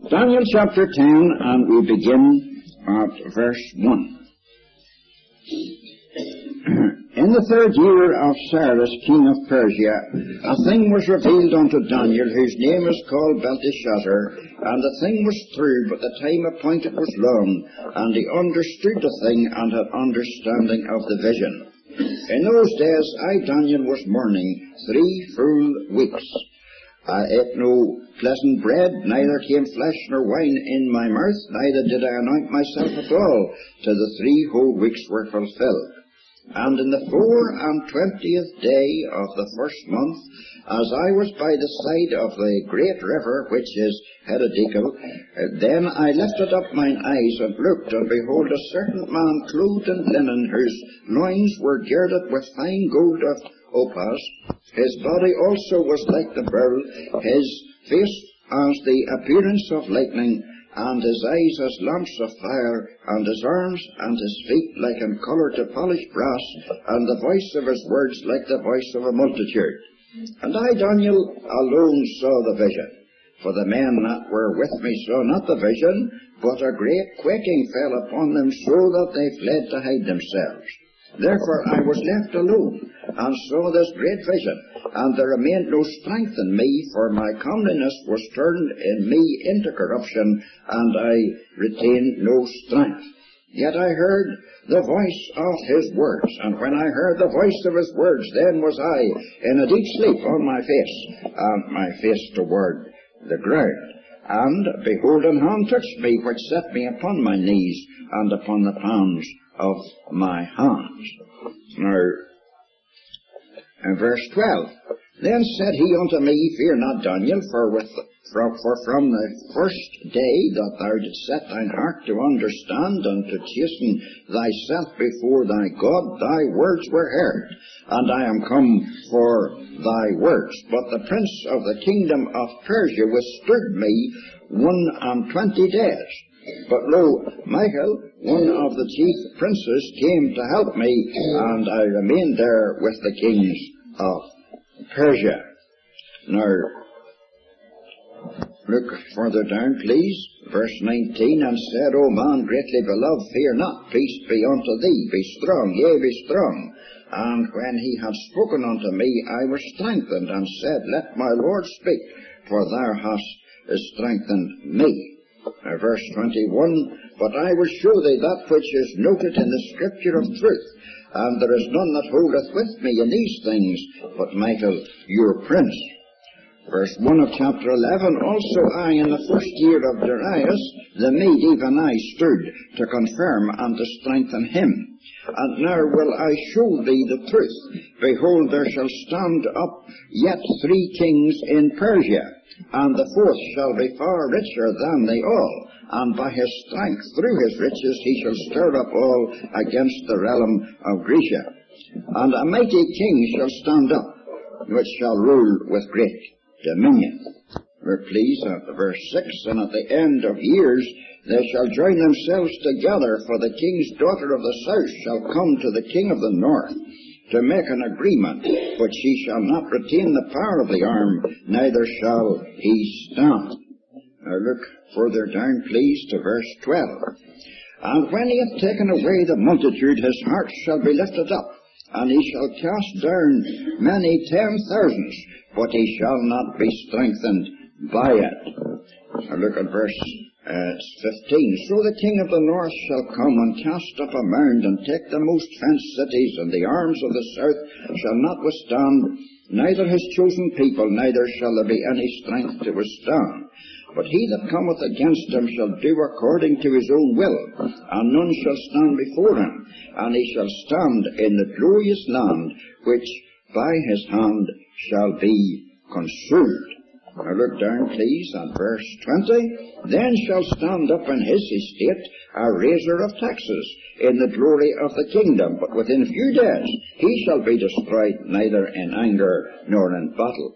Daniel chapter 10, and we begin at verse 1. In the 3rd year of Cyrus, king of Persia, a thing was revealed unto Daniel, whose name is called Belteshazzar, and the thing was true, but the time appointed was long, and he understood the thing, and had understanding of the vision. In those days I, Daniel, was mourning 3 full weeks. I ate no pleasant bread, neither came flesh nor wine in my mouth, neither did I anoint myself at all, till the 3 whole weeks were fulfilled. And in the 24th day of the 1st month, as I was by the side of the great river, which is Herdeckel, then I lifted up mine eyes and looked, and behold, a certain man clothed in linen, whose loins were girded with fine gold of Ophir. His body also was like the beryl, his face as the appearance of lightning, and his eyes as lamps of fire, and his arms and his feet like in colour to polished brass, and the voice of his words like the voice of a multitude. And I, Daniel, alone saw the vision, for the men that were with me saw not the vision, but a great quaking fell upon them, so that they fled to hide themselves. Therefore I was left alone, and saw this great vision, and there remained no strength in me, for my comeliness was turned in me into corruption, and I retained no strength. Yet I heard the voice of his words, and when I heard the voice of his words, then was I in a deep sleep on my face, and my face toward the ground. And behold, an hand touched me, which set me upon my knees, and upon the palms of my hands. Now, in verse 12, then said he unto me, Fear not, Daniel, for from the first day that thou didst set thine heart to understand and to chasten thyself before thy God, thy words were heard, and I am come for thy words. But the prince of the kingdom of Persia withstood me 21 days. But lo, Michael, one of the chief princes, came to help me, and I remained there with the kings of Persia. Now, look further down, please. Verse 19, and said, O man greatly beloved, fear not, peace be unto thee, be strong, yea, be strong. And when he had spoken unto me, I was strengthened, and said, Let my Lord speak, for thou hast strengthened me. Verse 21, But I will show thee that which is noted in the scripture of truth, and there is none that holdeth with me in these things, but Michael your prince. Verse 1 of chapter 11, Also I in the 1st year of Darius the Mede, even I stood to confirm and to strengthen him. And now will I show thee the truth. Behold, there shall stand up yet 3 kings in Persia, and the 4th shall be far richer than they all, and by his strength through his riches he shall stir up all against the realm of Grecia. And a mighty king shall stand up, which shall rule with great dominion. We're pleased at verse 6, And at the end of years they shall join themselves together, for the king's daughter of the south shall come to the king of the north, to make an agreement, but he shall not retain the power of the arm, neither shall he stand. Now look further down, please, to verse 12. And when he hath taken away the multitude, his heart shall be lifted up, and he shall cast down many 10,000s, but he shall not be strengthened by it. Now look at verse 15. So the king of the north shall come and cast up a mound, and take the most fenced cities, and the arms of the south shall not withstand, neither his chosen people, neither shall there be any strength to withstand. But he that cometh against him shall do according to his own will, and none shall stand before him, and he shall stand in the glorious land, which by his hand shall be consumed. Now look down, please, at verse 20. Then shall stand up in his estate a raiser of taxes in the glory of the kingdom, but within few days he shall be destroyed, neither in anger nor in battle.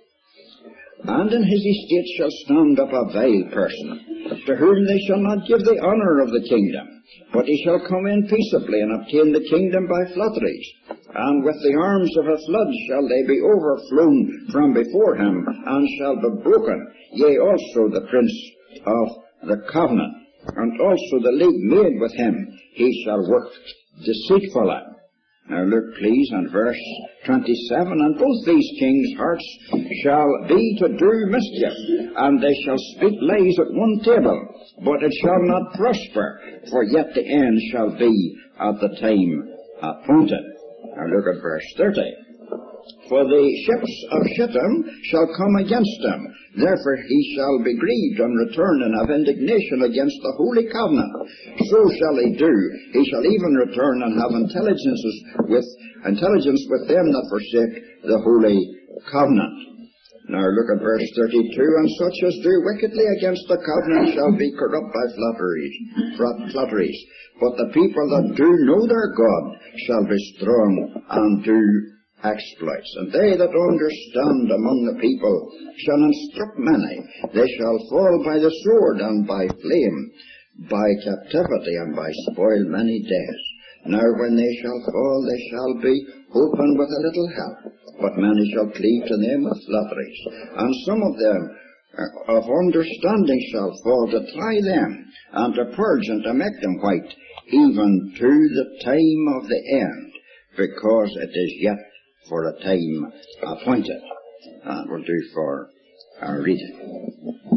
And in his estate shall stand up a vile person, to whom they shall not give the honour of the kingdom, but he shall come in peaceably, and obtain the kingdom by flatteries. And with the arms of a flood shall they be overflown from before him, and shall be broken, yea, also the prince of the covenant, and also the league made with him, he shall work deceitfully. Now look, please, in verse 27, and both these kings' hearts shall be to do mischief, and they shall speak lies at one table, but it shall not prosper, for yet the end shall be at the time appointed. Now look at verse 30. For the ships of Shittim shall come against him, therefore he shall be grieved and return and have indignation against the holy covenant. So shall he do. He shall even return and have intelligence with them that forsake the holy covenant. Now look at verse 32. And such as do wickedly against the covenant shall be corrupt by flatteries. But the people that do know their God shall be strong and do exploits. And they that understand among the people shall instruct many. They shall fall by the sword and by flame, by captivity and by spoil many days. Now when they shall fall, they shall be opened with a little help, but many shall cleave to them with flatteries. And some of them of understanding shall fall to try them, and to purge and to make them white, even to the time of the end, because it is yet for a time appointed. That will do for our reading.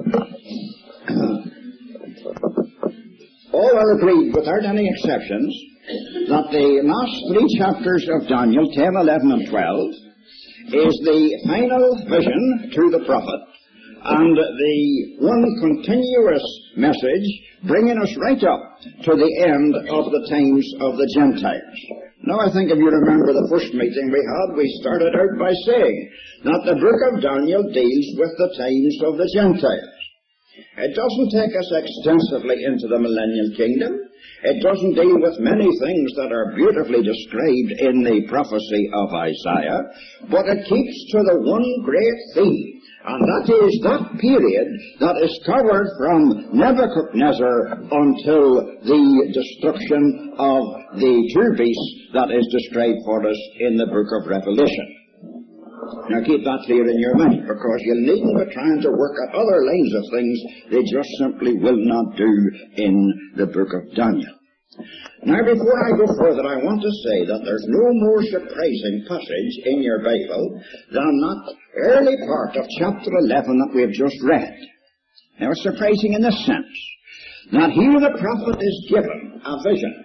All are agreed, without any exceptions, that the last three chapters of Daniel, 10, 11, and 12, is the final vision to the prophet, and the one continuous message bringing us right up to the end of the times of the Gentiles. Now I think if you remember the first meeting we had, we started out by saying that the book of Daniel deals with the times of the Gentiles. It doesn't take us extensively into the millennial kingdom. It doesn't deal with many things that are beautifully described in the prophecy of Isaiah, but it keeps to the one great theme, and that is that period that is covered from Nebuchadnezzar until the destruction of the two beasts that is described for us in the book of Revelation. Now keep that clear in your mind, because you needn't be trying to work at other lines of things they just simply will not do in the book of Daniel. Now before I go further, I want to say that there's no more surprising passage in your Bible than that early part of chapter 11 that we have just read. Now it's surprising in this sense, that here the prophet is given a vision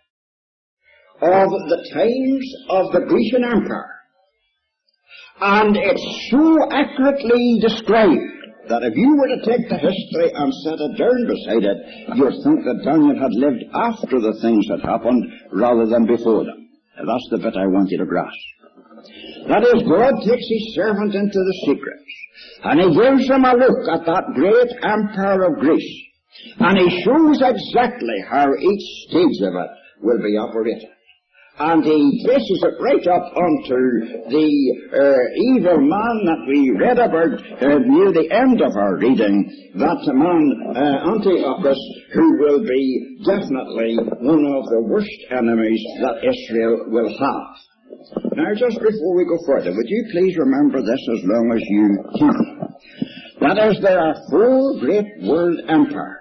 of the times of the Grecian Empire. And it's so accurately described that if you were to take the history and set it down beside it, you'd think that Daniel had lived after the things that happened rather than before them. Now that's the bit I want you to grasp. That is, God takes his servant into the secrets, and he gives him a look at that great empire of Greece, and he shows exactly how each stage of it will be operated. And he traces it right up onto the evil man that we read about near the end of our reading, that man Antiochus, who will be definitely one of the worst enemies that Israel will have. Now just before we go further, would you please remember this as long as you can. That is, there are four great world empires.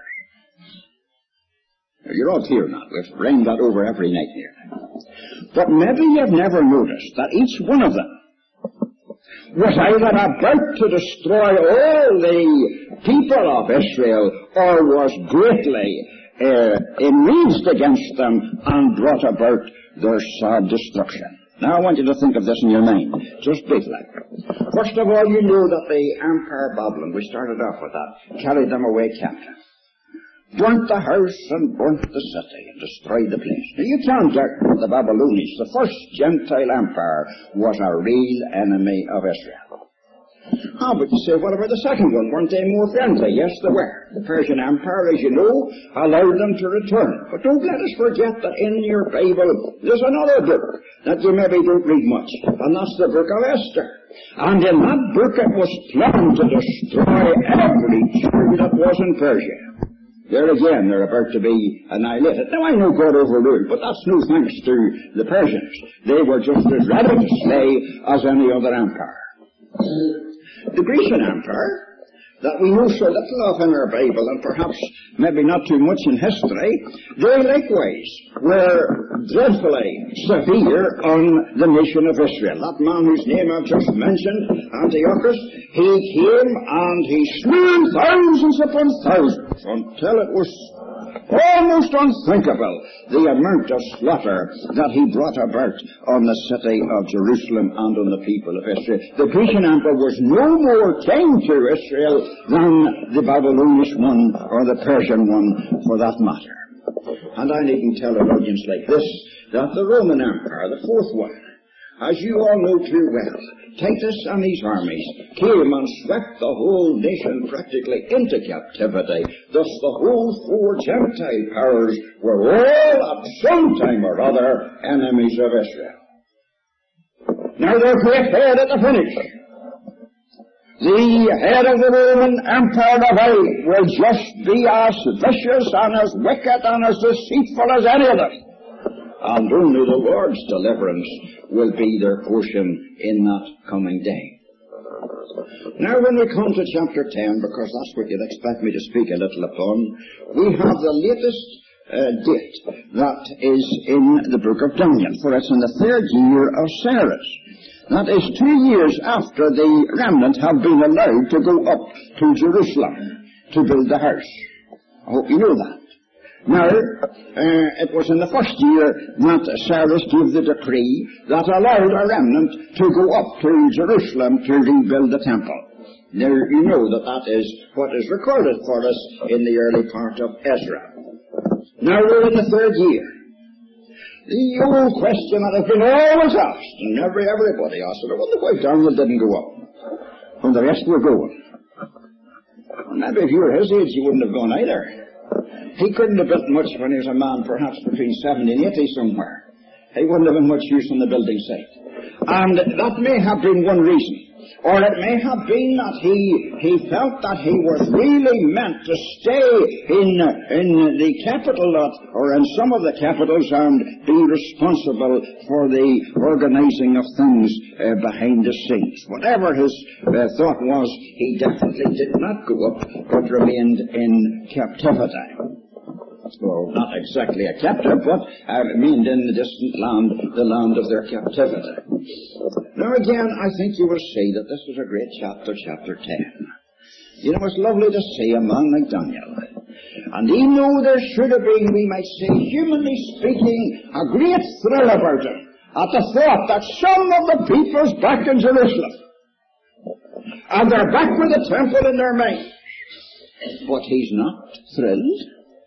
Now, you're all clear now. We've rained that over every night here. But maybe you've never noticed that each one of them was either about to destroy all the people of Israel, or was greatly enraged against them and brought about their sad destruction. Now I want you to think of this in your mind, just briefly. First of all, you know that the Empire Babylon, we started off with that, carried them away captive. Burnt the house and burnt the city and destroyed the place. Now you can't doubt that the Babylonians, the first Gentile empire, was a real enemy of Israel. Ah, but you say, what about the second one? Weren't they more friendly? Yes, they were. The Persian Empire, as you know, allowed them to return. But don't let us forget that in your Bible there's another book that you maybe don't read much, and that's the book of Esther. And in that book it was planned to destroy every Jew that was in Persia. There again, they're about to be annihilated. Now, I know God overruled, but that's no thanks to the Persians. They were just as ready to slay as any other empire. The Grecian Empire, that we know so little of in our Bible, and perhaps maybe not too much in history, they likewise were dreadfully severe on the nation of Israel. That man whose name I've just mentioned, Antiochus, he came and he slew thousands upon thousands until it was almost unthinkable the amount of slaughter that he brought about on the city of Jerusalem and on the people of Israel. The Grecian emperor was no more king to Israel than the Babylonian one or the Persian one for that matter. And I needn't tell an audience like this that the Roman Empire, the fourth one, as you all know too well, Titus and his armies came and swept the whole nation practically into captivity. Thus the whole four Gentile powers were all at some time or other enemies of Israel. Now their great head at the finish, the head of the Roman Empire of old, will just be as vicious and as wicked and as deceitful as any of them. And only the Lord's deliverance will be their portion in that coming day. Now when we come to chapter 10, because that's what you'd expect me to speak a little upon, we have the latest date that is in the book of Daniel, for it's in the 3rd year of Cyrus. That is 2 years after the remnant have been allowed to go up to Jerusalem to build the house. I hope you know that. Now, it was in the 1st year that Cyrus gave the decree that allowed a remnant to go up to Jerusalem to rebuild the temple. Now, you know that that is what is recorded for us in the early part of Ezra. Now we're in the 3rd year. The old question that has been always asked, and everybody asked it, I wonder why Daniel didn't go up when the rest were going. Well, maybe if you were his age, you wouldn't have gone either. He couldn't have built much when he was a man perhaps between 70 and 80 somewhere. He wouldn't have been much use on the building site. And that may have been one reason. Or it may have been that he felt that he was really meant to stay in the capital or in some of the capitals and be responsible for the organizing of things behind the scenes. Whatever his thought was, he definitely did not go up but remained in captivity. Well, not exactly a captive, but remained in the distant land, the land of their captivity. Now again, I think you will see that this is a great chapter, chapter 10. You know, it's lovely to see a man like Daniel. And even though there should have been, we might say, humanly speaking, a great thrill about him at the thought that some of the people's back in Jerusalem, and they're back with the temple in their minds. But he's not thrilled.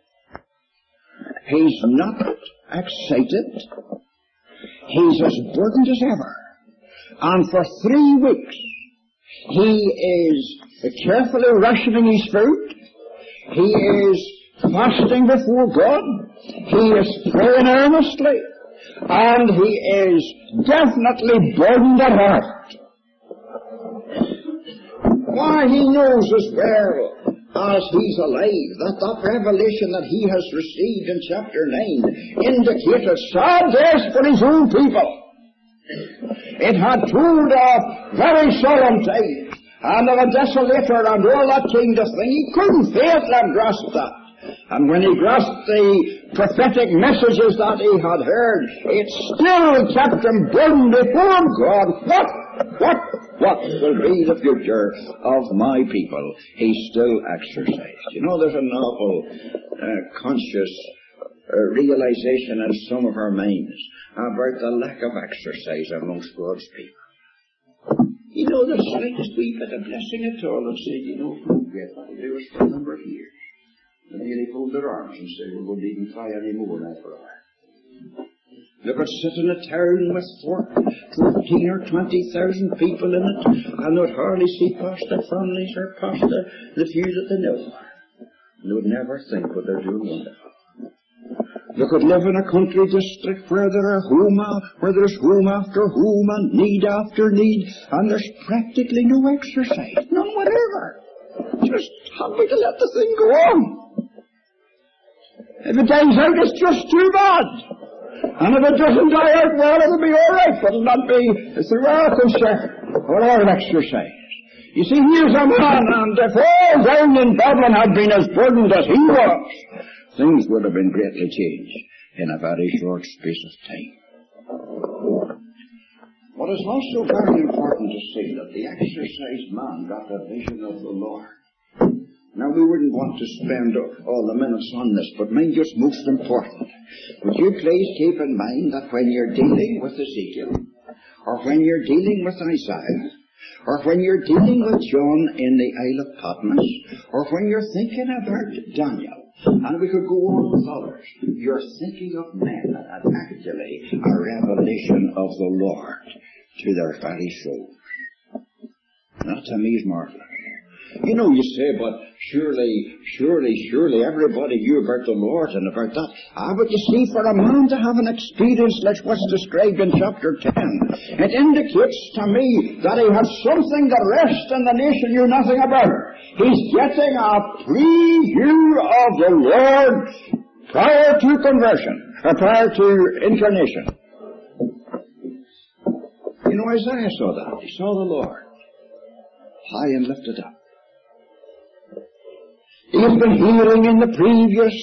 He's not excited. He's as burdened as ever. And for 3 weeks, he is carefully rationing his food. He is fasting before God. He is praying earnestly. And he is definitely burdened at heart. Why, he knows as well as he's alive that revelation that he has received in chapter 9 indicated sad days for his own people. It had told of very solemn times and of a desolator and all that kind of thing. He couldn't fail to grasp that. And when he grasped the prophetic messages that he had heard, it still kept him burdened before God. What will be the future of my people? He still exercised. You know, there's an awful conscious realization in some of our minds about the lack of exercise amongst God's people. You know, the slightest wee bit of blessing at all and say, you know, what we do is for a number of years. And then they fold their arms and say, we won't even try any more now for a while. Look at sit in a town with 14 or 20,000 people in it, and they'd hardly see past their families or past the few that they know. And they would never think what they're doing wonderful. They could live in a country district where there's home after home and need after need, and there's practically no exercise, none whatever. Just happy to let the thing go on. If it dies out, it's just too bad. And if it doesn't die out, well, it'll be all right, but it'll not be through our concern or our exercise. You see, here's a man, and if all down in Babylon had been as burdened as he was, things would have been greatly changed in a very short space of time. But it's also very important to see that the exercised man got the vision of the Lord. Now, we wouldn't want to spend all the minutes on this, but mind you, it's most important. Would you please keep in mind that when you're dealing with Ezekiel, or when you're dealing with Isaiah, or when you're dealing with John in the Isle of Patmos, or when you're thinking about Daniel, and we could go on with others, you're thinking of men that had actually a revelation of the Lord to their very souls. That to me is marvelous. You know, you say, but surely everybody knew about the Lord and about that. But you see, for a man to have an experience like what's described in chapter 10, it indicates to me that he had something the rest in the nation knew nothing about. He's getting a preview of the Lord prior to conversion, or prior to incarnation. You know, Isaiah saw that. He saw the Lord high and lifted up. He has been hearing in the previous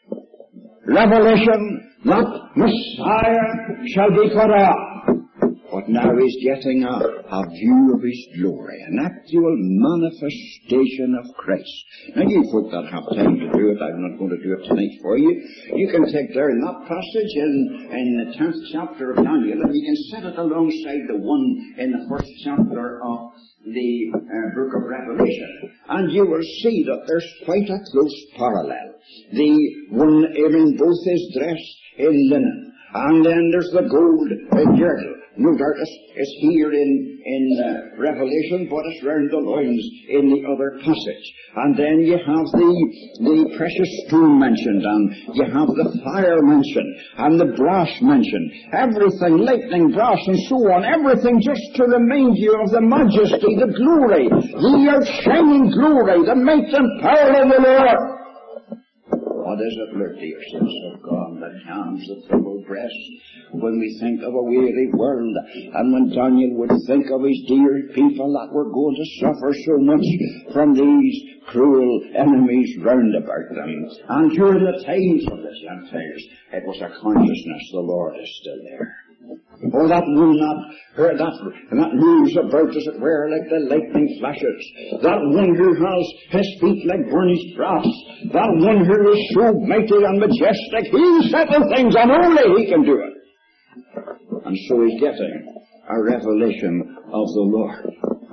revelation that Messiah shall be cut off. But now he's getting a view of his glory, an actual manifestation of Christ. Now you folk that have time to do it, I'm not going to do it tonight for you. You can take there in that passage in the 10th chapter of Daniel, and you can set it alongside the one in the 1st chapter of the book of Revelation, and you will see that there's quite a close parallel. The one in both is dressed in linen, and then there's the gold girdle. No doubt it's here in Revelation, but it's round the loins in the other passage. And then you have the precious stone mentioned, and you have the fire mentioned, and the brass mentioned. Everything, lightning, brass, and so on, everything just to remind you of the majesty, the glory, the outshining glory, the might and power of the Lord. What is it, Lord, dear saints of God, that calms the troubled breast when we think of a weary world, and when Daniel would think of his dear people that were going to suffer so much from these cruel enemies round about them. And during the times of the Gentiles, it was a consciousness the Lord is still there. Oh, that one that moves about, as it were, like the lightning flashes. That one who has his feet like burnished brass. That one who is so mighty and majestic. He settles things, and only he can do it. And so he's getting a revelation of the Lord.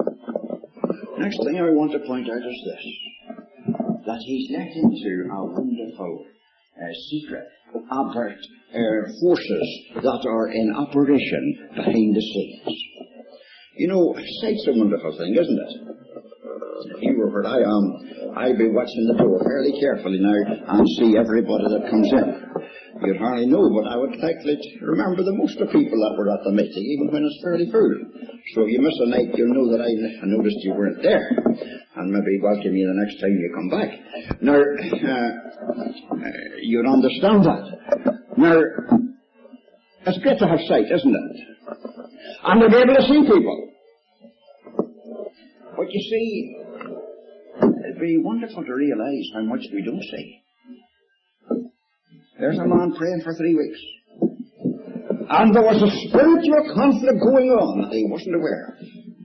Next thing I want to point out is this, that he's let into a wonderful secret about forces that are in operation behind the scenes. You know, sight's a wonderful thing, isn't it? If you were where I am, I'd be watching the door fairly carefully now and see everybody that comes in. You'd hardly know, but I would likely remember the most of the people that were at the meeting, even when it's fairly full. So if you miss a night, you'll know that I noticed you weren't there, and maybe welcome you the next time you come back. Now, you'd understand that. Now, it's great to have sight, isn't it? And to be able to see people. But you see, it'd be wonderful to realize how much we don't see. There's a man praying for 3 weeks. And there was a spiritual conflict going on that he wasn't aware of.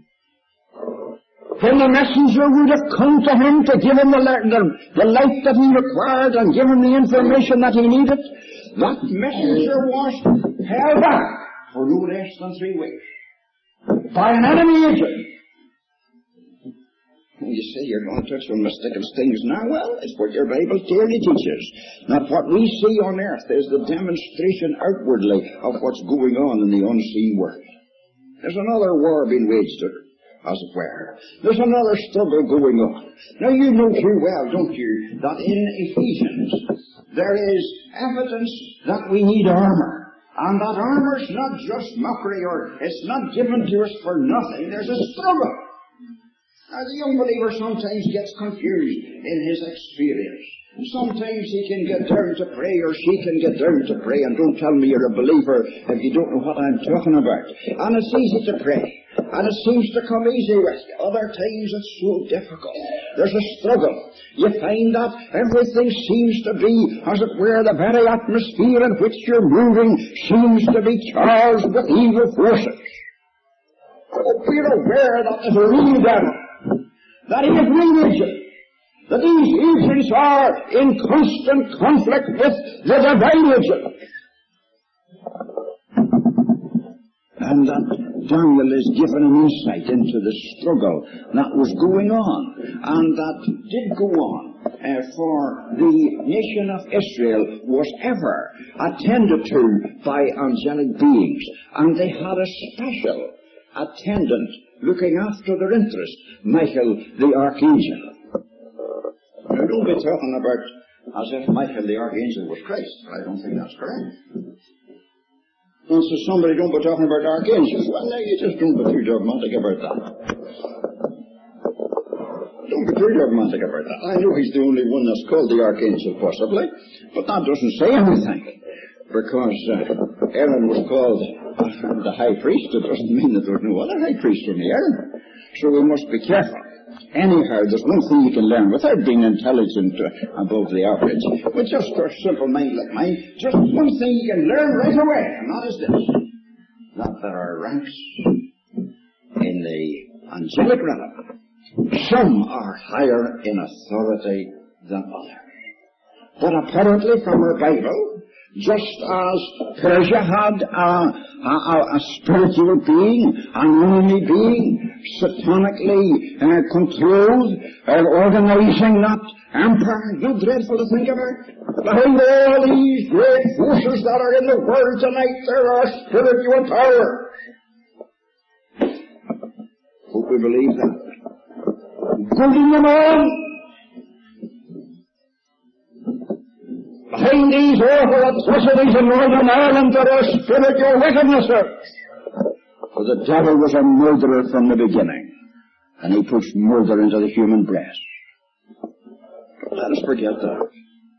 When the messenger would have come to him to give him the light that he required and give him the information that he needed, that messenger was held back for no less than 3 weeks by an enemy agent. You say you're going to touch on mystical things now. Well, it's what your Bible clearly teaches. Not what we see on earth is the demonstration outwardly of what's going on in the unseen world. There's another war being waged, as it were. There's another struggle going on. Now you know too well, don't you, that in Ephesians there is evidence that we need armor. And that armor's not just mockery, or it's not given to us for nothing. There's a struggle. Now, the young believer sometimes gets confused in his experience. Sometimes he can get down to pray, or she can get down to pray, and don't tell me you're a believer if you don't know what I'm talking about. And it's easy to pray. and it seems to come easy with you. Other times it's so difficult. There's a struggle. You find that everything seems to be, as it were, the very atmosphere in which you're moving seems to be charged with evil forces. Oh, be aware that there's a real devil, that he is real agent, that these agents are in constant conflict with the divine agent. And that Daniel is given an insight into the struggle that was going on, and that did go on, for the nation of Israel was ever attended to by angelic beings, and they had a special attendant looking after their interest, Michael the Archangel. Now, don't be talking about as if Michael the Archangel was Christ. I don't think that's correct. And so somebody don't be talking about archangels. Well, now you just don't be too dogmatic about that. Don't be too dogmatic about that. I know he's the only one that's called the archangel, possibly, but that doesn't say anything. Because Aaron was called the high priest, it doesn't mean that there's no other high priest than Aaron. So we must be careful. Anyhow, there's one thing you can learn without being intelligent above the average. But just for a simple mind like mine, just one thing you can learn right away, and that is this: that there are ranks in the angelic realm. Some are higher in authority than others. But apparently from our Bible, just as Persia had a spiritual being, an enemy being, satanically controlled, organizing that empire, not dreadful to think about. Behind all these great forces that are in the world tonight, there are spiritual powers. Hope we believe that. Including them all. Behind these awful atrocities in Northern Ireland there are spiritual wickednesses. For the devil was a murderer from the beginning, and he pushed murder into the human breast. But let us forget that.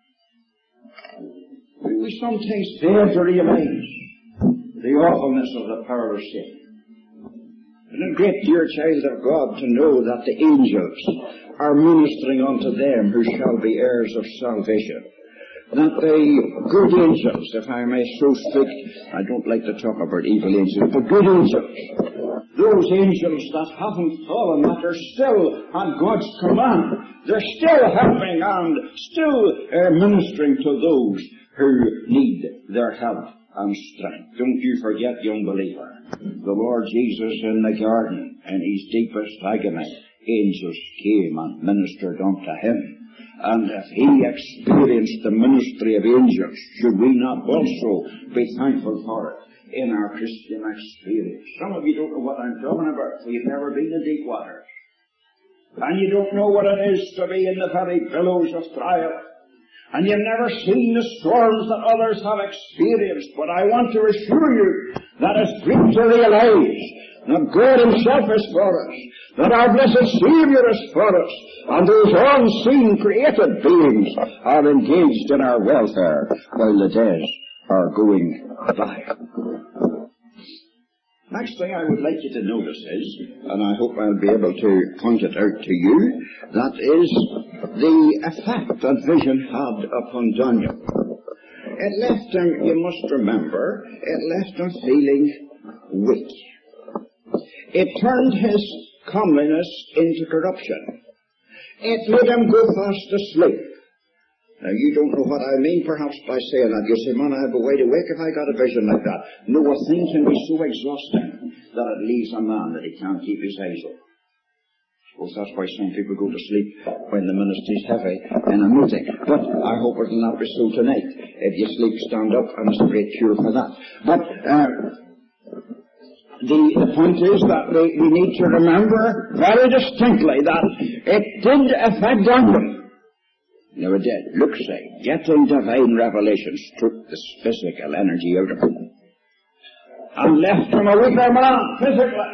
We sometimes fail to realize the awfulness of the power of sin. And a great dear child of God to know that the angels are ministering unto them who shall be heirs of salvation. That the good angels, if I may so speak, I don't like to talk about evil angels, but good angels, those angels that haven't fallen, that are still at God's command, they're still helping and still ministering to those who need their help and strength. Don't you forget, young believer, the Lord Jesus in the garden, in his deepest agony, angels came and ministered unto him. And if he experienced the ministry of angels, should we not also be thankful for it in our Christian experience? Some of you don't know what I'm talking about, for you've never been in deep water. And you don't know what it is to be in the very billows of trial. And you've never seen the storms that others have experienced. But I want to assure you that it's great to realize that God himself is for us, that our blessed Savior is for us, and those unseen created beings are engaged in our welfare while the days are going by. Next thing I would like you to notice is, and I hope I'll be able to point it out to you, that is the effect that vision had upon Daniel. It left him, you must remember, it left him feeling weak. It turned his comeliness into corruption. It made him go fast asleep. Now, you don't know what I mean, perhaps, by saying that. You say, man, I'd be wide awake if I got a vision like that. No, a thing can be so exhausting that it leaves a man that he can't keep his eyes open. Well, that's why some people go to sleep when the ministry's heavy in a meeting. But I hope it will not be so tonight. If you sleep, stand up, and it's a great cure for that. But the point is that we need to remember very distinctly that it did affect Daniel. Now it did. Look, say, getting divine revelations took the physical energy out of him and left him a weaker man physically.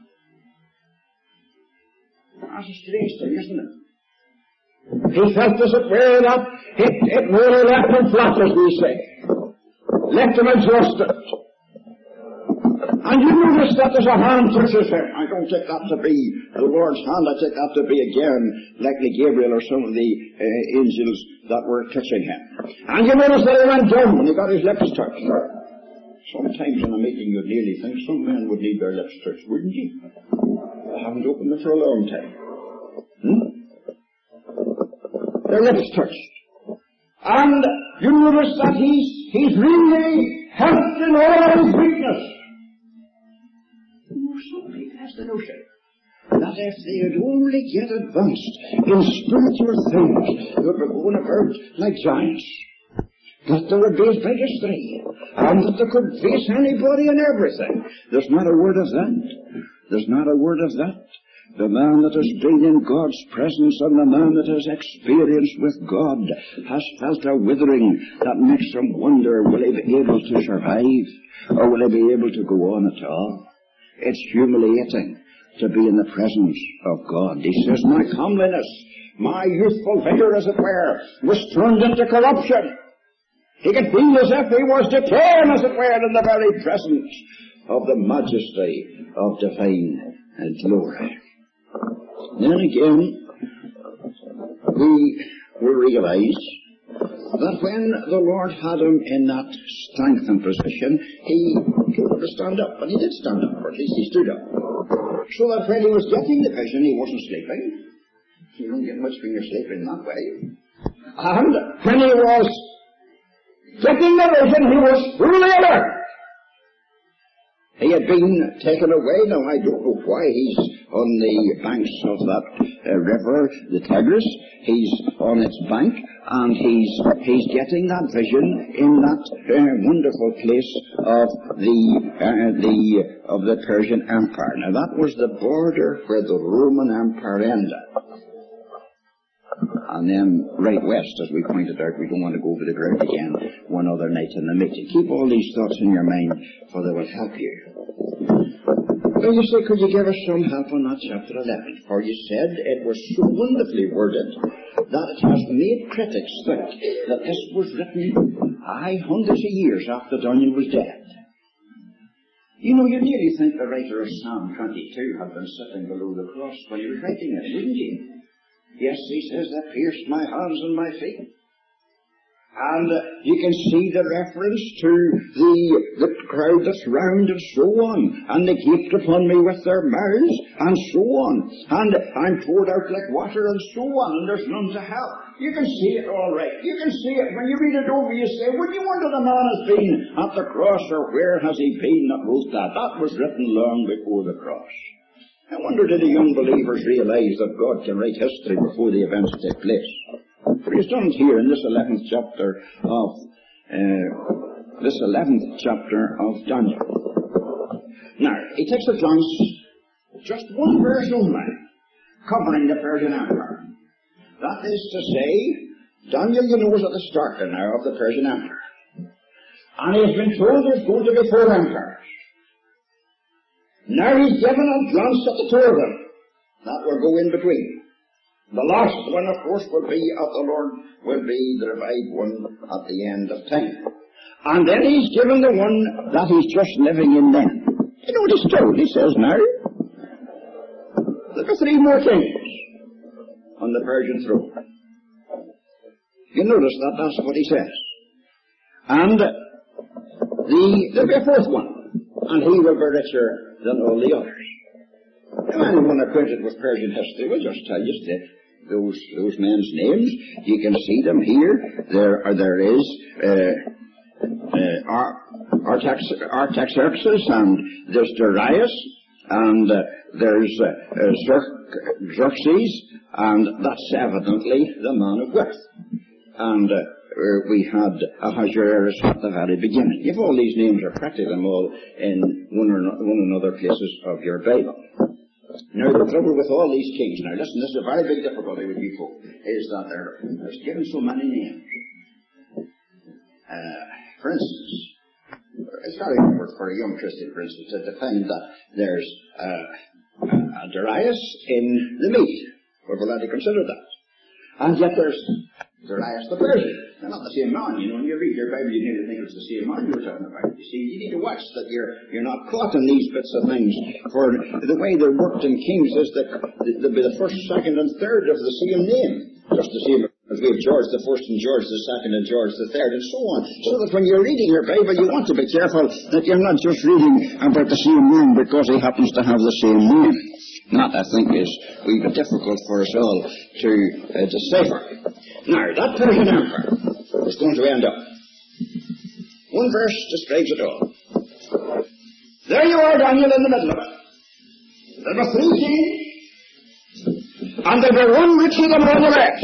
That's a strange thing, isn't it? He felt as it were that it really left him flat, as we say. Left him exhausted. And you notice that there's a hand touches him. I don't take that to be the Lord's hand. I take that to be, again, likely Gabriel or some of the angels that were touching him. And you notice that he went dumb when he got his lips touched. Sometimes in a meeting you'd nearly think some men would need their lips touched, wouldn't you? They haven't opened them for a long time. Their lips touched. And you notice that he's really helped in all his weakness. Somebody has the notion that if they would only get advanced in spiritual things, they would be going about like giants. That they would be as big as three, and that they could face anybody and everything. There's not a word of that. There's not a word of that. The man that has been in God's presence and the man that has experienced with God has felt a withering that makes him wonder, will he be able to survive? Or will he be able to go on at all? It's humiliating to be in the presence of God. He says, my comeliness, my youthful vigor, as it were, was turned into corruption. He could feel as if he was decaying, as it were, in the very presence of the majesty of divine glory. Then again, we will realize that when the Lord had him in that strengthened position, he told him to stand up, and he did stand up, or at least he stood up. So that when he was getting the vision, he wasn't sleeping. You don't get much when you're sleeping that way. And when he was getting the vision, he was fully alert. He had been taken away. Now, I don't know why he's on the banks of that river, the Tigris. He's on its bank, and he's getting that vision in that wonderful place of the Persian Empire. Now, that was the border where the Roman Empire ended. And then right west, as we pointed out, we don't want to go over the ground again one other night in the meeting. Keep all these thoughts in your mind, for they will help you. Well, you say, could you give us some help on that chapter 11? For you said it was so wonderfully worded that it has made critics think that this was written hundreds of years after Daniel was dead. You know, you'd nearly think the writer of Psalm 22 had been sitting below the cross while he was writing it, wouldn't you? Yes, he says, that pierced my hands and my feet. And you can see the reference to the crowd that's round and so on. And they gaped upon me with their mouths and so on. And I'm poured out like water and so on. And there's none to help. You can see it all right. You can see it. When you read it over, you say, would you wonder the man has been at the cross, or where has he been that wrote that? That was written long before the cross. I wonder, did the young believers realize that God can write history before the events take place? For he's done it here in this 11th chapter of Daniel. Now, he takes a glance, just one verse only, covering the Persian Empire. That is to say, Daniel, you know, is at the start now of the Persian Empire. And he has been told there's going to be 4 empires. Now he's given a glance at the 2 of them that will go in between. The last one, of course, will be of the Lord, will be the revived one at the end of time. And then he's given the one that he's just living in then. You know what he's told? He says, now, look at 3 more kings on the Persian throne. You notice that that's what he says. And there'll be a 4th one, and he will be richer than all the others. Now, anyone acquainted with Persian history will just tell you those men's names. You can see them here. There is Artaxerxes, and there's Darius, and there's Xerxes, and that's evidently the man of wit. And we had Ahasuerus at the very beginning. If all these names are practically them all in one or other places of your Bible. Now, the trouble with all these kings, now listen, this is a very big difficulty with you folk, is that they're given so many names. For instance, it's very hard for a young Christian, for instance, to find that there's a Darius in the Mede. We're allowed to consider that. And yet there's Darius the Persian. They're not the same man, you know. When you read your Bible, you need to think it's the same man you're talking about. You see, you need to watch that you're not caught in these bits of things. For the way they're worked in Kings is that they'll be the first, second, and third of the same name. Just the same as we have George the First and George the Second and George the Third and so on. So that when you're reading your Bible, you want to be careful that you're not just reading about the same man because he happens to have the same name. That, I think, is a wee bit difficult for us all to decipher. Now, that Persian Empire was going to end up. One verse describes it all. There you are, Daniel, in the middle of it. There were 3 kings, and there were one richer than all the rest.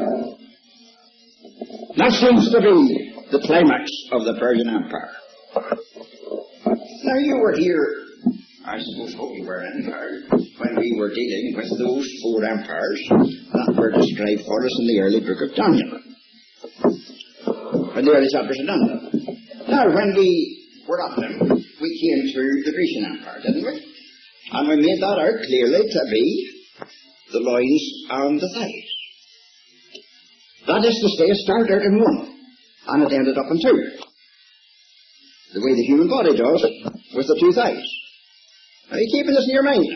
That seems to be the climax of the Persian Empire. Now, you were here, I suppose you were anyhow, when we were dealing with those 4 empires that were described for us in the early book of Daniel. In the early chapters of Daniel. Now, when we were at them, we came to the Grecian Empire, didn't we? And we made that out clearly to be the loins and the thighs. That is to say, it started out in 1, and it ended up in 2. The way the human body does with the 2 thighs. Are you keeping this in your mind?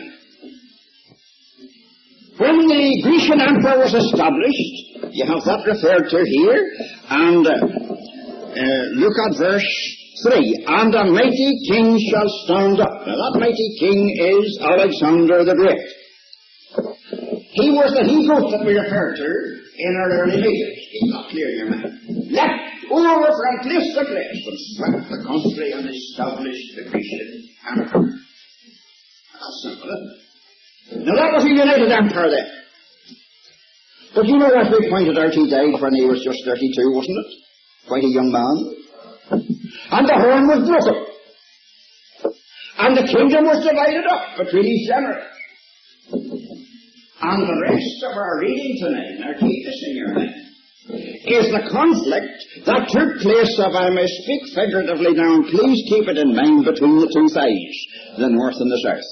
When the Grecian Empire was established, you have that referred to here, and look at verse 3. And a mighty king shall stand up. Now that mighty king is Alexander the Great. He was the he-goat that we referred to in our early meetings. Keep that clear in your mind. Leapt over from place to place and swept the country and established the Grecian Empire. That's simple, isn't it? Now that was a united empire then. But you know what we pointed out, he died when he was just 32, wasn't it? Quite a young man. And the horn was broken. And the kingdom was divided up between his generals. And the rest of our reading tonight, now keep this in your mind, is the conflict that took place, if I may speak figuratively now, and please keep it in mind, between the 2 thighs, the north and the south.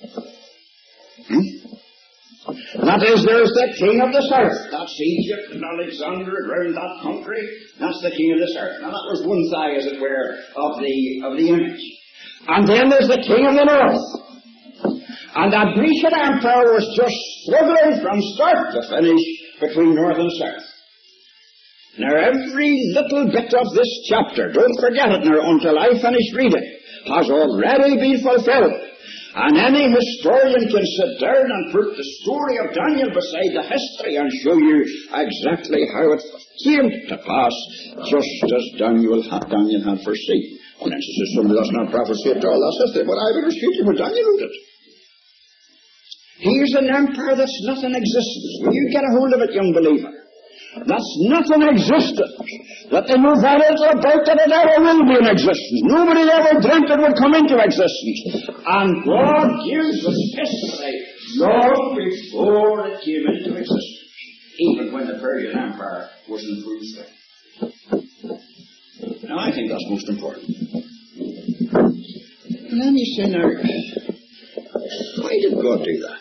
That is, there's the king of the south. That's Egypt and Alexander around that country. That's the king of the south. Now that was one thigh, as it were, of the image. And then there's the king of the north. And that Grecian empire was just struggling from start to finish between north and south. Now every little bit of this chapter, don't forget it now until I finish reading, has already been fulfilled. And any historian can sit down and put the story of Daniel beside the history and show you exactly how it came to pass, just as Daniel had foreseen. Unless this is somebody that's not prophecy at all, that's history. But I will refute you when Daniel wrote it. Here's an empire that's not in existence. Will you get a hold of it, young believer? That's not in existence. That they know very little about that it ever will be in existence. Nobody ever dreamt it would come into existence. And God gives us history long before it came into existence. Even when the Persian Empire was in full swing. Now I think that's most important. And then you say, now, why did God do that?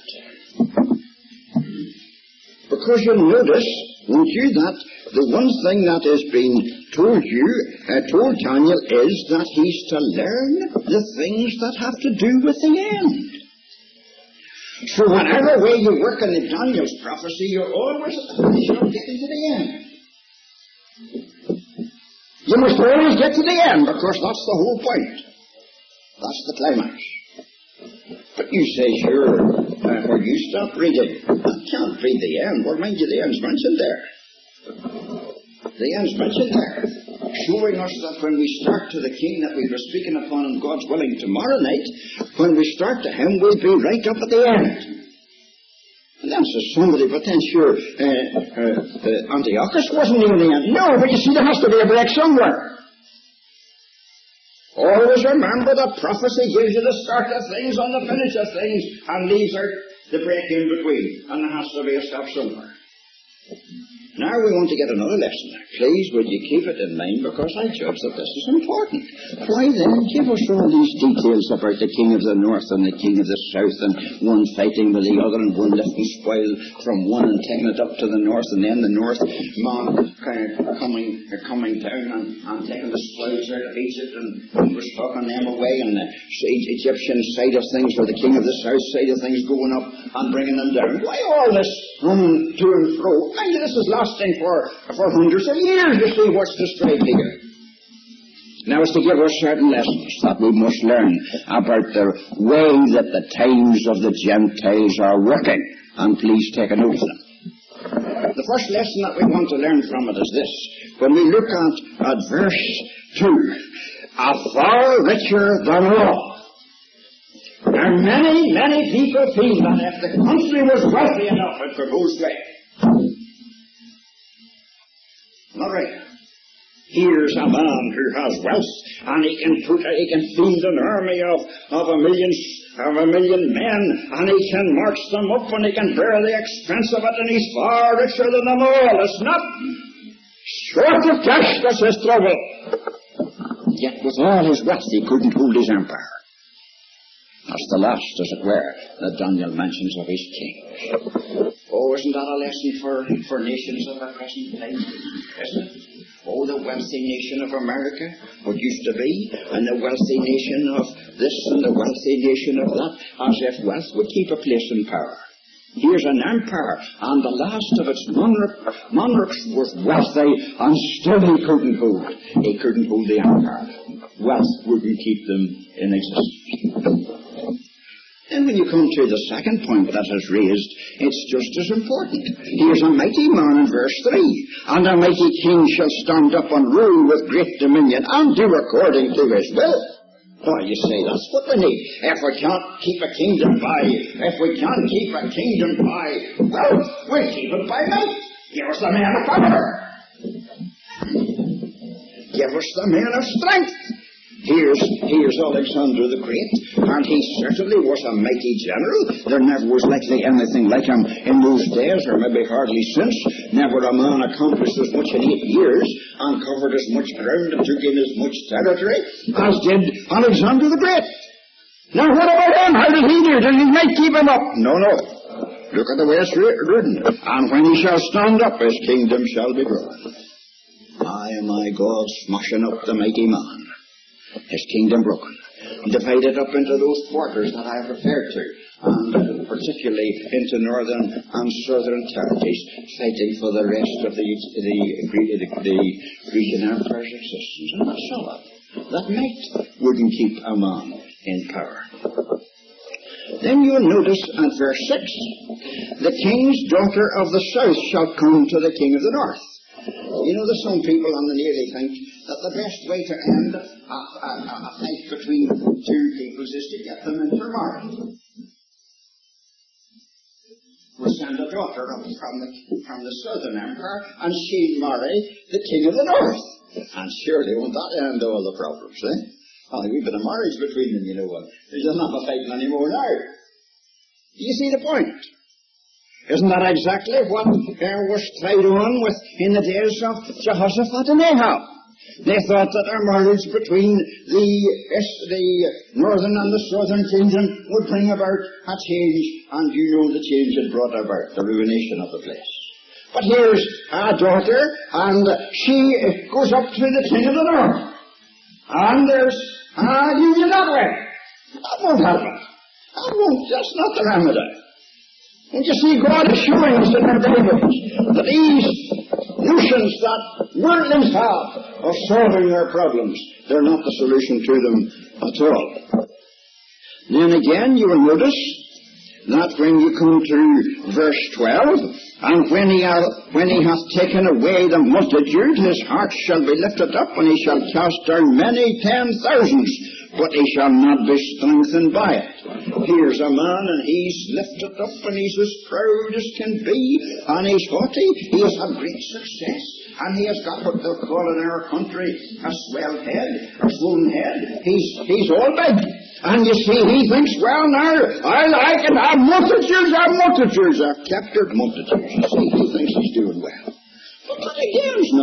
Because you'll notice, won't you, that the one thing that is being told Daniel is that he's to learn the things that have to do with the end. So whenever way you work in the Daniel's prophecy, you're always at the finish of getting to the end. You must always get to the end, because that's the whole point. That's the climax. But you say, sure, when you stop reading, I can't read the end. Well, mind you, the end's mentioned there. The end's mentioned there, showing us that when we start to the king that we were speaking upon in God's willing tomorrow night, when we start to him, we'll be right up at the end. And then says somebody, but then sure, Antiochus wasn't near the end. No, but you see, there has to be a break somewhere. Always remember that prophecy gives you the start of things and the finish of things and leaves out the break in between. And there has to be a stop somewhere. Now we want to get another lesson. Please, will you keep it in mind, because I judge that this is important. Why then give us all these details about the king of the north and the king of the south, and one fighting with the other, and one lifting spoil from one and taking it up to the north, and then the north man coming down and taking the spoils out of Egypt and was taking them away, and the Egyptian side of things, or the king of the south side of things, going up and bringing them down. Why all this running to and fro? Mind you, this is lasting for hundreds of years. You see what's described here. Now it's to give us certain lessons that we must learn about the way that the times of the Gentiles are working. And please take a note of them. The first lesson that we want to learn from it is this. When we look at verse 2, a far richer than all. Now many, many people feel that if the country was wealthy enough, it could go straight. All right. Here's a man who has wealth, and he can feed an army of a million men, and he can march them up, and he can bear the expense of it, and he's far richer than them all. It's not short of cash that's his trouble. Yet with all his wealth, he couldn't hold his empire. That's the last, as it were, that Daniel mentions of his kings. Oh, isn't that a lesson for nations of our present time? Isn't it? Oh, the wealthy nation of America, what used to be, and the wealthy nation of this and the wealthy nation of that, as if wealth would keep a place in power. Here's an empire, and the last of its monarchs was wealthy, and still he couldn't hold. He couldn't hold the empire. Wealth wouldn't keep them in existence. Then when you come to the second point that is raised, it's just as important. Here's a mighty man in verse 3. And a mighty king shall stand up and rule with great dominion, and do according to his will. Why, you say, that's what we need. If we can't keep a kingdom by wealth, we'll keep it by might. Give us the man of power. Give us the man of strength. Here's Alexander the Great, and he certainly was a mighty general. There never was likely anything like him in those days, or maybe hardly since. Never a man accomplished as much in 8 years, and covered as much ground, and took in as much territory, as did Alexander the Great. Now what about him? How did he do? Did he might keep him up? No. Look at the way it's written. And when he shall stand up, his kingdom shall be broken. My God, smashing up the mighty man. His kingdom broken, divided up into those quarters that I have referred to, and particularly into northern and southern territories, fighting for the rest of the Grecian Empire's existence. And that's all that might wouldn't keep a man in power. Then you'll notice at verse 6, the king's daughter of the south shall come to the king of the north. You know, there's some people on the nearly think that the best way to end a fight between two peoples is to get them intermarried. We'll send a daughter up from the southern empire, and she'll marry the king of the north. And surely won't that end all the problems, eh? Oh, we've got a marriage between them, you know. There's not a fighting anymore now. You see the point? Isn't that exactly what was tried on with in the days of Jehoshaphat and Ahab? They thought that a marriage between the northern and the southern kingdom would bring about a change, and you know the change it brought about, the ruination of the place. But here's a daughter, and she goes up to the king of the north, and there's a union that way. That won't happen. That's not the remedy. And you see, God is showing us in our Bibles that these notions that worldlings have of solving their problems, they're not the solution to them at all. Then again, you will notice that when you come to verse 12, and when he hath taken away the multitude, his heart shall be lifted up, and he shall cast down many 10,000s, but he shall not be strengthened by it. Here's a man, and he's lifted up, and he's as proud as can be, and he's haughty. He has had great success, and he has got what they'll call in our country a swell head, a swollen head. He's all big. And you see, he thinks, well, now, I can have multitudes, I've captured multitudes. You see, he thinks he's doing well.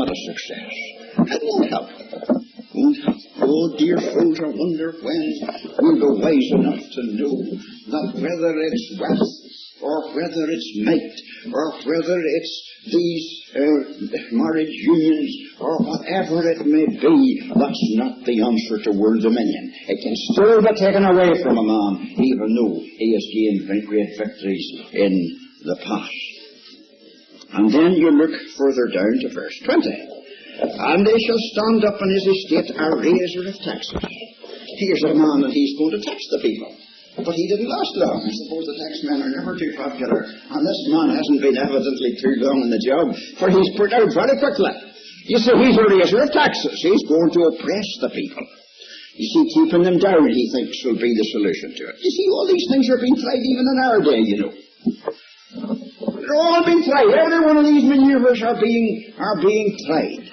not a success. It won't help. Won't help. Oh, dear fools, I wonder when we'll be wise enough to know that whether it's wealth, or whether it's mate, or whether it's these marriage unions, or whatever it may be, that's not the answer to world dominion. It can still be taken away from a man, even though he has gained great victories in the past. And then you look further down to verse 20. And they shall stand up in his estate a raiser of taxes. Here's a man and he's going to tax the people. But he didn't last long. I suppose the taxmen are never too popular. And this man hasn't been evidently too long in the job, for he's put out very quickly. You see, he's a raiser of taxes. He's going to oppress the people. You see, keeping them down, he thinks, will be the solution to it. You see, all these things are being tried even in our day, you know. They're all being tried. Every one of these maneuvers are being tried.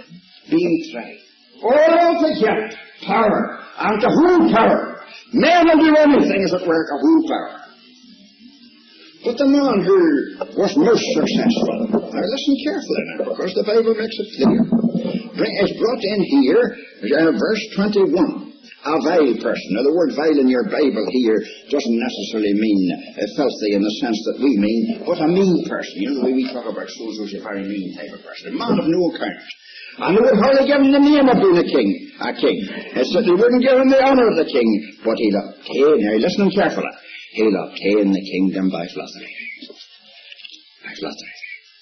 All to get power, and to hold power. Men will do anything, as it were, to hold power. But the man who was most successful, now listen carefully now, because the Bible makes it clear, is brought in here, verse 21. A vile person. Now, the word vile in your Bible here doesn't necessarily mean filthy in the sense that we mean, but a mean person. You know the way we talk about so-and-so's a very mean type of person. A man of no account. And they would hardly give him the name of being a king. It's that they wouldn't give him the honour of the king, but he'll obtain, now listen carefully, he'll obtain the kingdom by flattery. By flattery.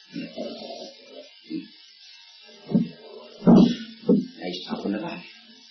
Nice top in the back.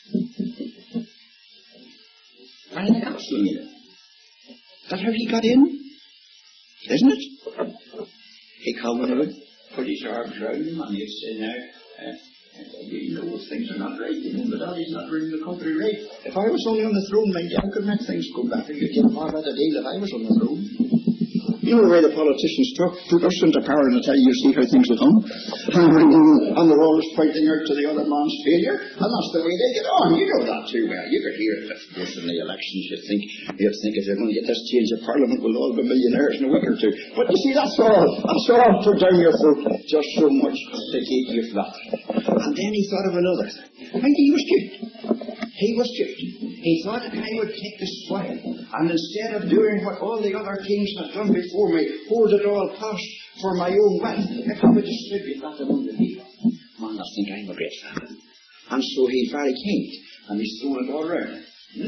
Why in the castle, you know? That's how he got in, isn't it? He come and put his arms round him and he'd say, now, you know, things are not right, you know, but Daddy's not running the country right. If I was only on the throne, mind you, I could make things go better. You'd get far better deal if I was on the throne. You know the way the politicians talk, put us into power and I tell you, see how things will come. And they're always pointing out to the other man's failure, and that's the way they get on. You know that too well. You could hear it, of course, in the elections. You'd think if they're going to get this change of Parliament, we'll all be millionaires in a week or two. But you see, that's all put down your throat, just so much to keep you flat. And then he thought of another thing. And he was cute. He was cute. He thought that I would take the spoil, and instead of doing what all the other kings had done before me, hold it all past for my own wealth, if I would distribute that among the people. Man, I think I'm a great fellow. And so he's very keen, and he's thrown it all around.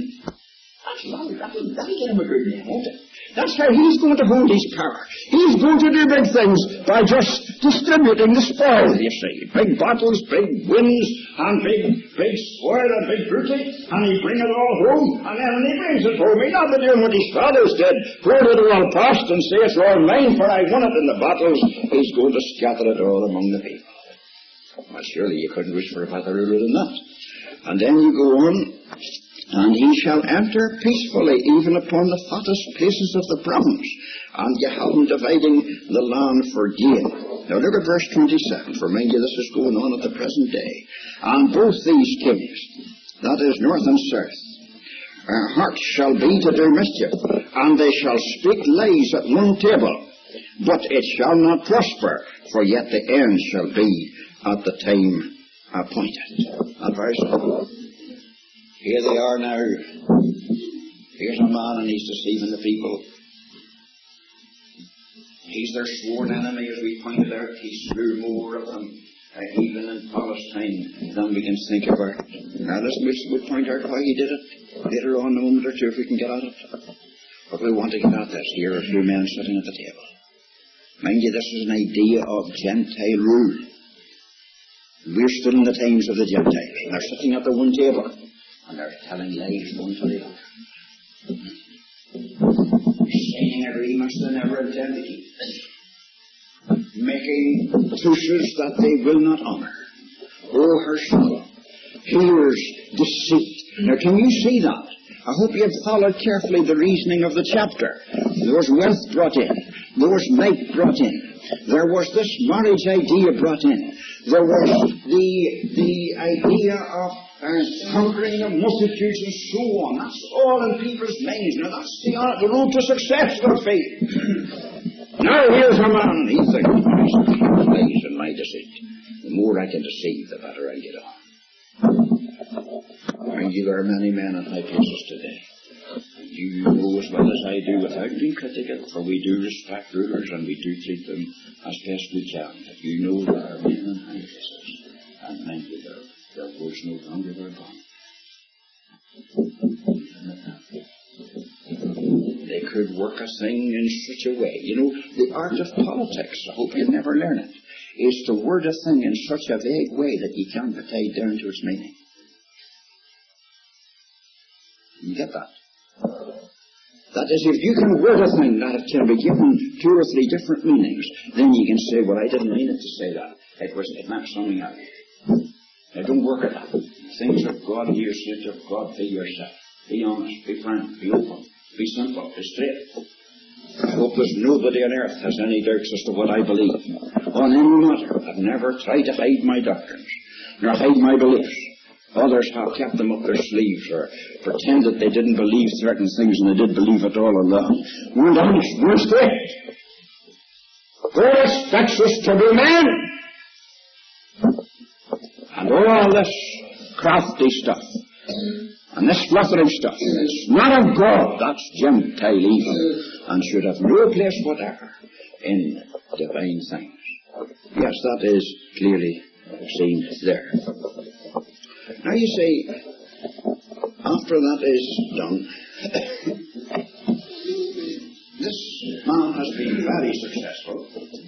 That'll get him a good name, won't it? That's how he's going to hold his power. He's going to do big things by just distributing the spoil, you see. Big battles, big wins, and big spoil and big booty, and he bring it all home, and then when he brings it home, he's not doing what his fathers did, hold it all past and say it's all mine, for I won it in the battles. He's going to scatter it all among the people. Well, surely you couldn't wish for a better ruler than that. And then you go on, and he shall enter peacefully even upon the fattest places of the province, and you have him dividing the land for gain. Now look at verse 27, for mind you this is going on at the present day. And both these kings, that is north and south, hearts shall be to do mischief, and they shall speak lies at one table, but it shall not prosper, for yet the end shall be at the time appointed. That very simple. Here they are now. Here's a man and he's deceiving the people. He's their sworn enemy, as we pointed out. He slew more of them, even in Palestine, than we can think about. Now listen, we'll point out why he did it later on in a moment or two if we can get at it. But we want to get at this. Here are two men sitting at the table. Mind you, this is an idea of Gentile rule. We're still in the times of the Gentiles, and they're sitting at the one table. And they're telling lies one to the other. Signing agreements they never intend to keep. Making truces that they will not honour. Oh, Herschel, here's deceit. Now, can you see that? I hope you have followed carefully the reasoning of the chapter. There was wealth brought in. There was might brought in. There was this marriage idea brought in. There was the idea of conquering the multitudes and so on. That's all in people's minds. Now that's the road to success for faith. Now here's a man, he thinks, my lies and my deceit. The more I can deceive, the better I get on. Mind you, there are many men in high places today. You know as well as I do, without being critical, for we do respect rulers and we do treat them as best we can. But you know there are men in high places, and mind you, their words no longer are gone. They could work a thing in such a way. You know, the art of politics, I hope you never learn it, is to word a thing in such a vague way that you can't get tied down to its meaning. You get that? That is, if you can word a thing that it can be given 2 or 3 different meanings, then you can say, well, I didn't mean it to say that. It meant something else. Now, don't work at that. Things of God, dear sister, of God, be yourself. Be honest, be frank, be open, be simple, be straight. I hope there's nobody on earth has any doubts as to what I believe. On any matter, I've never tried to hide my doctrines, nor hide my beliefs. Others have kept them up their sleeves or pretended they didn't believe certain things and they did believe it all along. We're honest, we're straight. God expects us to be men. And all this crafty stuff and this fluttering stuff is not of God. That's Gentile evil and should have no place whatever in divine things. Yes, that is clearly seen there. Now you see, after that is done, this man has been very successful.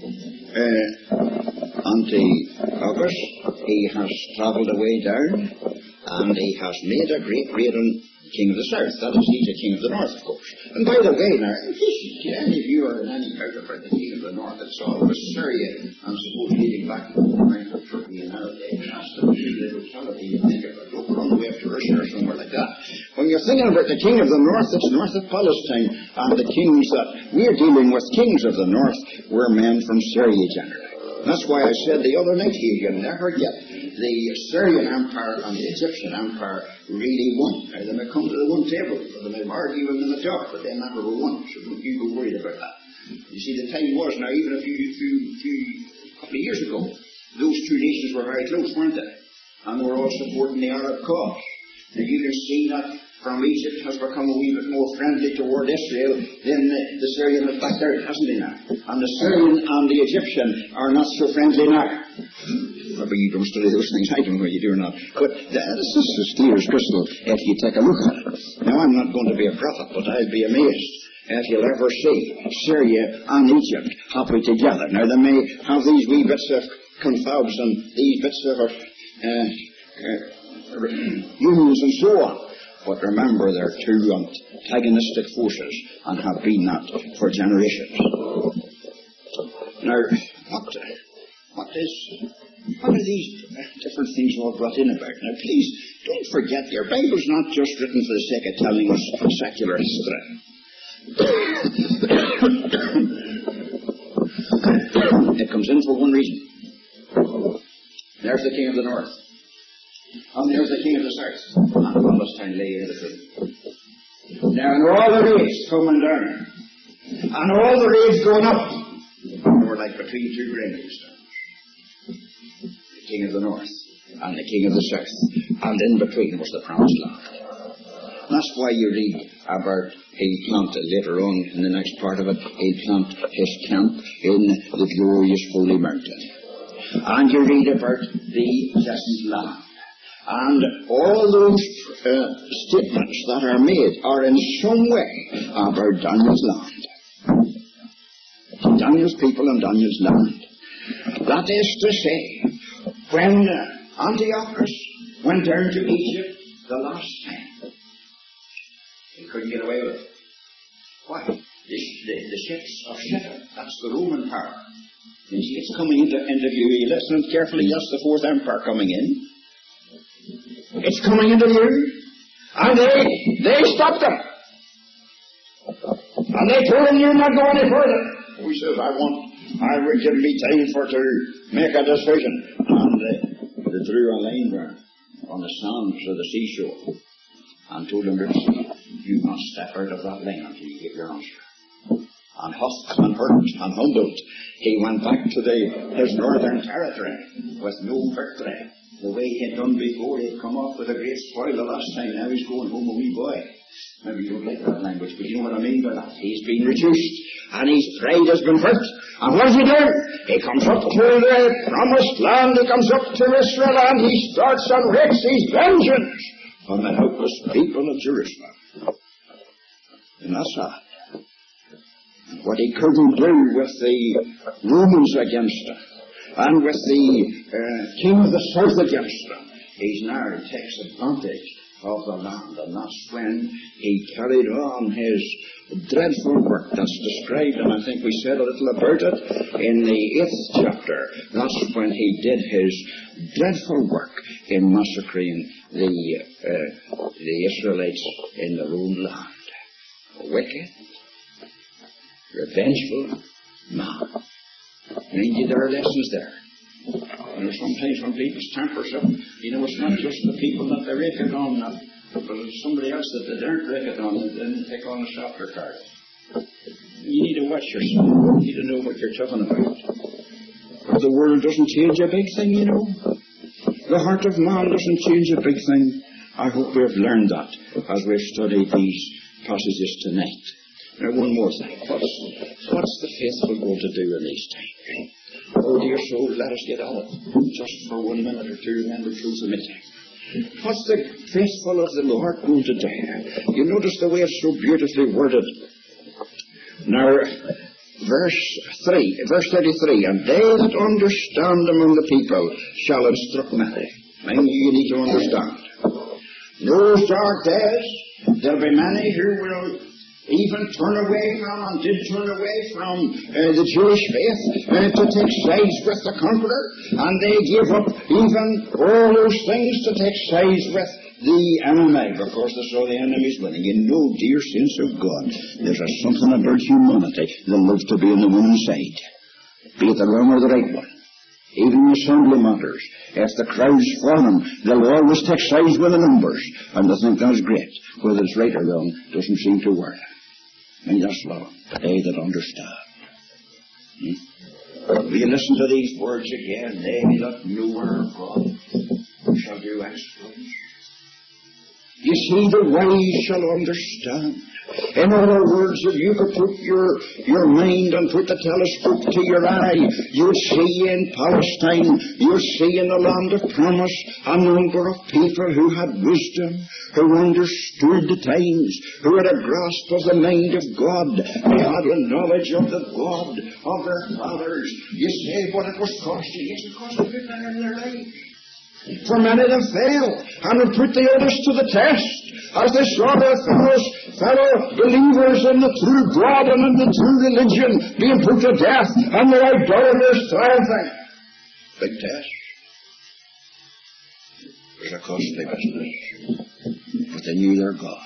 Antiochus, he has travelled away down, and he has made a great raid on King of the South. That is, he's the King of the North, of course. And by the way, now, if any of you are in any doubt about the King of the North, it's always Syria, and suppose leading back to the line of Turkey and nowadays, that's the locality you think of it. Don't run away to Russia or somewhere like that. When you're thinking about the King of the North, it's north of Palestine, and the kings that we're dealing with, kings of the North, were men from Syria generally. That's why I said the other night here, you never get the Syrian Empire and the Egyptian Empire really won. Now, they may come to the one table, or they may argue in the dark, but they never were won, so don't you be worried about that. You see, the time was, now, even a couple of years ago, those 2 nations were very close, weren't they? And they were all supporting the Arab cause. Now, you can see that from Egypt has become a wee bit more friendly toward Israel than the Syrian has backed out, hasn't he now? And the Syrian and the Egyptian are not so friendly now. Maybe you don't study those things, I don't know whether you do or not. But this is as clear as crystal if you take a look at it. Now, I'm not going to be a prophet, but I'd be amazed if you'll ever see Syria and Egypt happy together. Now, they may have these wee bits of confabs and these bits of unions and so on. But remember, they're 2 antagonistic forces and have been that for generations. Now, what are these different things all brought in about? Now, please, don't forget, your Bible's not just written for the sake of telling us secular history. It comes in for one reason. There's the King of the North. And there's the King of the South. And Palestine lay in between. Now, and all the raids coming down. And all the raids going up. They were like between 2 graving stones. The King of the North and the King of the South. And in between was the Promised Land. That's why you read about he'll plant later on in the next part of it, he'll plant his camp in the glorious holy mountain. And you read about the pleasant land. And all those statements that are made are in some way about Daniel's land. Daniel's people and Daniel's land. That is to say, when Antiochus went down to Egypt the last time, he couldn't get away with it. Why? The ships of Shittim, that's the Roman power. You see, it's coming into view. You listen carefully, that's the 4th Empire coming in. It's coming into view. And they stopped them. And they told him, you're not going any further. He says, I will give me time to make a decision. And they drew a line there on the sands of the seashore and told him, you must step out of that lane until you give your answer. and Husk and Hurt and Humboldt. He went back to his northern territory with no victory. The way he had done before, he'd come off with a great spoil the last time. Now he's going home a wee boy. Maybe you don't like that language, but you know what I mean by that. He's been reduced, and his pride has been hurt. And what does he do? He comes up to the promised land, he comes up to Israel, and he starts and wreaks his vengeance on the helpless people of Jerusalem. And that's that. What he couldn't do with the Romans against him, and with the king of the south against him, he now takes advantage of the land, and that's when he carried on his dreadful work that's described, and I think we said a little about it in the 8th chapter. That's when he did his dreadful work in massacring the Israelites in their own land. Wicked, revengeful man. Indeed, there are lessons there. Sometimes when people's tempers up, it's not just the people that they rake it on, but it's somebody else that they don't rake it on, and then take on a softer card. You need to watch yourself. You need to know what you're talking about. But the world doesn't change a big thing, The heart of man doesn't change a big thing. I hope we've learned that as we've studied these passages tonight. Now, one more thing. What's the faithful going to do in these times? Oh, dear soul, let us get on it. Just for 1 minute or two, and then we'll close the meeting. What's the faithful of the Lord going to do? You notice the way it's so beautifully worded. Now, verse 33, and they that understand among the people shall instruct many. Mind you need to understand. In those dark days, there'll be many who will even turn away from, and did turn away from the Jewish faith to take sides with the conqueror, and they give up even all those things to take sides with the enemy, because they saw the enemy's winning. Dear saints of God, there's something about humanity that loves to be on the winning side, be it the wrong or the right one. Even in assembly matters, if the crowd's fallen, they'll always take sides with the numbers, and they think that's great. Whether it's right or wrong doesn't seem to work. And that's law, they that understand. Will you listen to these words again? They that know our God shall do exploits. You see, the wise shall understand. In other words, if you could put your mind and put the telescope to your eye, you'd see in Palestine, you'd see in the land of promise, a number of people who had wisdom, who understood the times, who had a grasp of the mind of God. They had a knowledge of the God of their fathers. You say what it was costing. It cost everything in their life. For many of them fell, and would put the others to the test, as they saw their fellow believers in the true God and in the true religion being put to death, and the idolaters triumphing. Big test. It was a costly business. But they knew their God.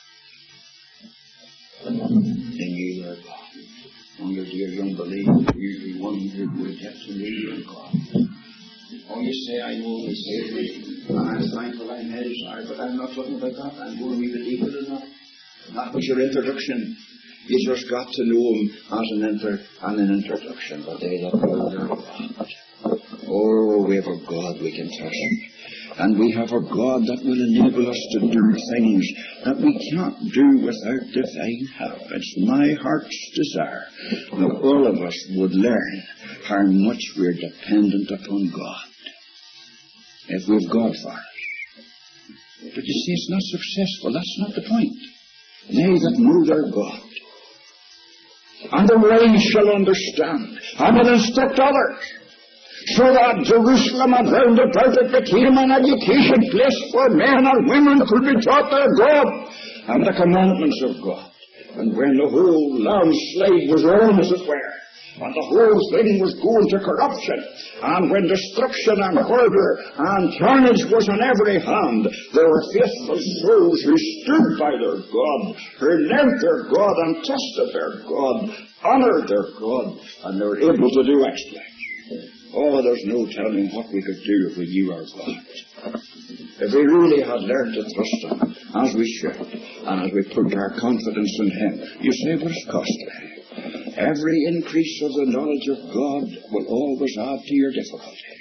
They knew their God. Oh, your dear young believer, you be one who would get to know your God. Oh, you say, I know He saved me, and I'm thankful I'm His, but I'm not talking about that. I'm going a wee bit deeper than that. That was your introduction. You just got to know Him as an introduction. But they that know their God. Oh, we have a God we can trust. And we have a God that will enable us to do things that we can't do without divine help. It's my heart's desire that all of us would learn how much we're dependent upon God, if we've God for us. But you see, it's not successful. That's not the point. They that know their God. And the wise shall understand, and will instruct others, so that Jerusalem and round about it became an education place for men and women could be taught their God and the commandments of God. And when the whole landslide was on, as it were, and the whole thing was going to corruption, and when destruction and murder and carnage was on every hand, there were faithful souls who stood by their God, who loved their God and tested their God, honoured their God, and they were able to do exploits. Oh, there's no telling what we could do if we knew our God. If we really had learned to trust Him, as we should, and as we put our confidence in Him. You say, but it's costly. Every increase of the knowledge of God will always add to your difficulties.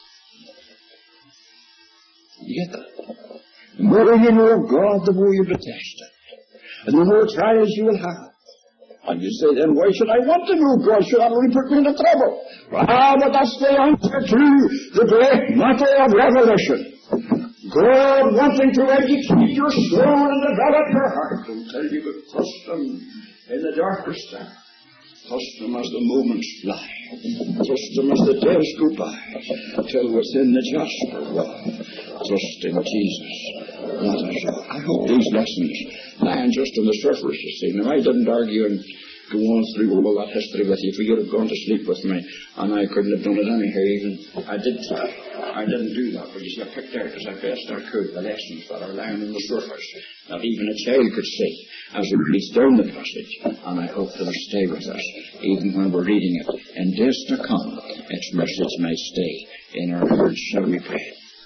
You get that? The more you know of God, the more you detest it. And the more trials you will have. And you say, then why should I want to know God? Should I only put me into trouble? Ah, but that's the answer to the great matter of revelation. God wanting to educate your soul and develop your heart until you could trust Him in the darkest time. Trust Him as the moments fly. Trust Him as the days go by. Till within the jasper wall. Trust in Jesus. That is all. I hope these lessons lying just on the surface, you see. Now, I didn't argue and go on through all that history with you, for you'd have gone to sleep with me, and I couldn't have done it anyhow even. I didn't do that, but you see, I picked out as I best I could the lessons that are lying on the surface, that even a child could see as we read down the passage, and I hope they'll stay with us, even when we're reading it. In days to come, its message may stay in our hearts. Shall we pray?